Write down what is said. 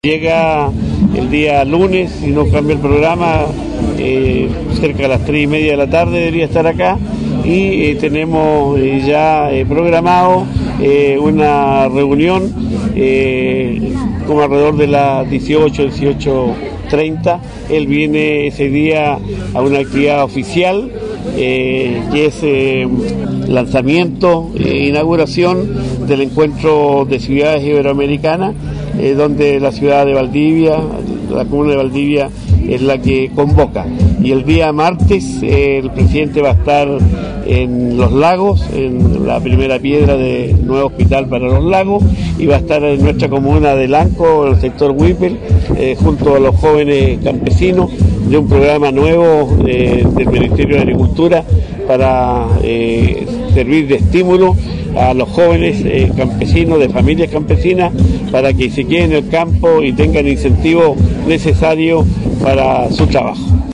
Llega el día lunes, si no cambia el programa, cerca de las 3:30 de la tarde debería estar acá y tenemos ya programado una reunión como alrededor de las 18:30. Él viene ese día a una actividad oficial que es lanzamiento e inauguración del encuentro de ciudades iberoamericanas, donde la ciudad de Valdivia, la comuna de Valdivia, es la que convoca. Y el día martes el presidente va a estar en Los Lagos, en la primera piedra del nuevo hospital para Los Lagos, y va a estar en nuestra comuna de Lanco, en el sector Whipple, junto a los jóvenes campesinos, de un programa nuevo del Ministerio de Agricultura para servir de estímulo a los jóvenes campesinos, de familias campesinas, para que se queden en el campo y tengan incentivos necesarios para su trabajo.